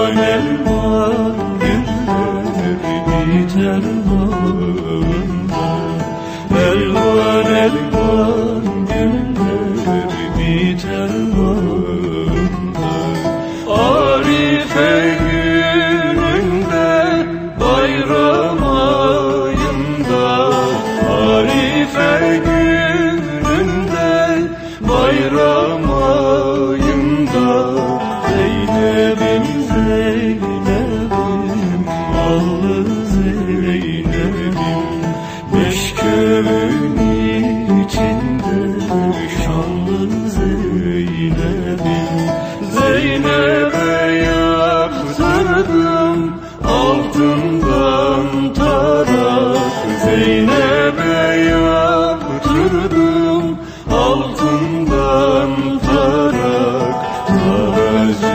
elvan güller biter bağında. Elvan elvan güller biter bağında. Arife gününde bayram ayında, Arife gününde bayram ayında, Zeynep'im Zeynep'im allı Zeynep'im, beş köyün içinde şanlı Zeynep'im. Zeynep'e yaptırdım altından tarak, Zeynep'e yaptırdım altından tarak. Kara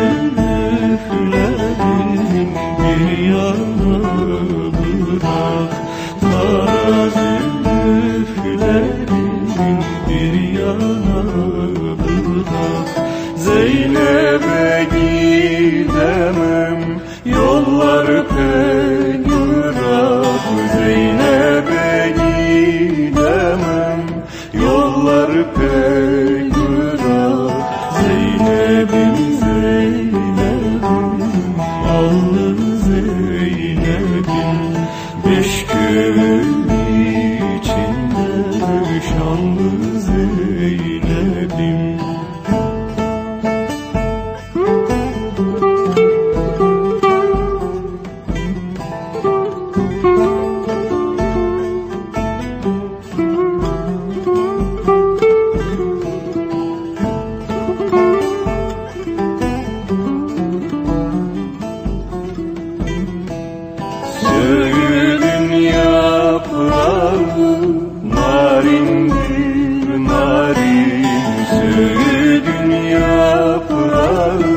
zülüflerin bir yana bırak, kara zülüflerin bir yana bırak. Zeynep'e gidemem, yollar pek ırak, Zeynep'e gidemem, yollar pek ırak. Zeynep'im Zeynep'im allı Zeynep'im, beş köyün içinde şanlı Zeynep'im. Söğüdün yaprağı narindir narin, Söğüdün yaprağı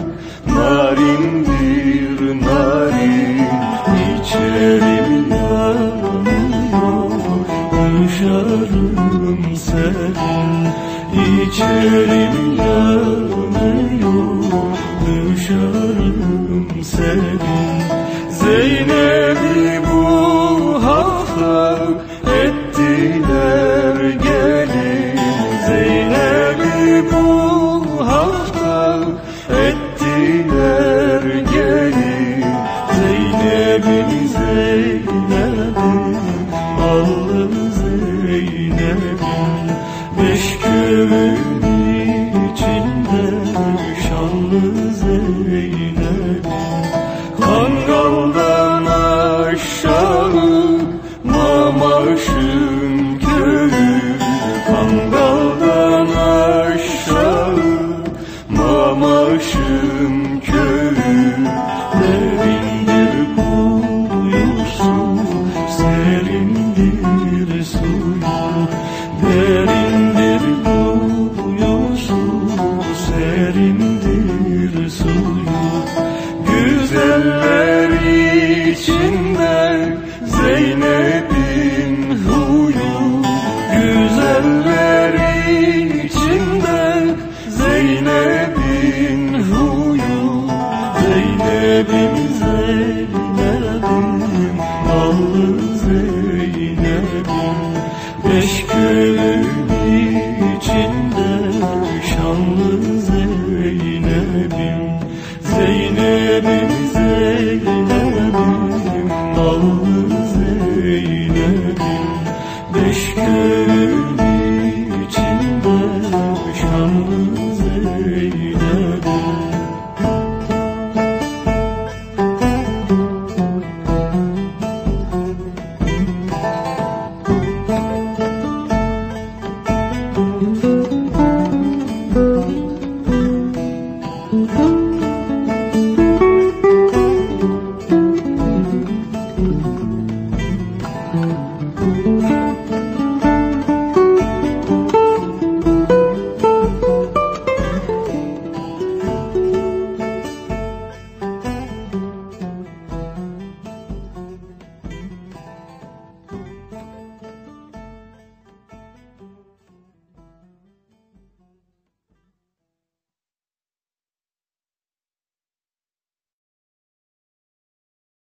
narindir narin. İçerim yanıyor, dışarım serin, İçerim yanıyor, dışarım serin. Zeynep'i bu hafta ettiler gelin, Zeynep'i bu hafta ettiler gelin. Zeynep'im Zeynep'im allı Zeynep'im, beş köyün içinde şanlı Zeynep'im. Kangaldan aşağı Mamaş'ın köyü, Kangaldan aşağı Mamaş'ın köyü. Derindir kuyusu, serindir suyu, derindir kuyusu, serindir suyu. Güzeller içinde Zeynep'in huyu, güzeller içinde Zeynep'in huyu. Zeynep'im Zeynep'im allı Zeynep'im, beş köyün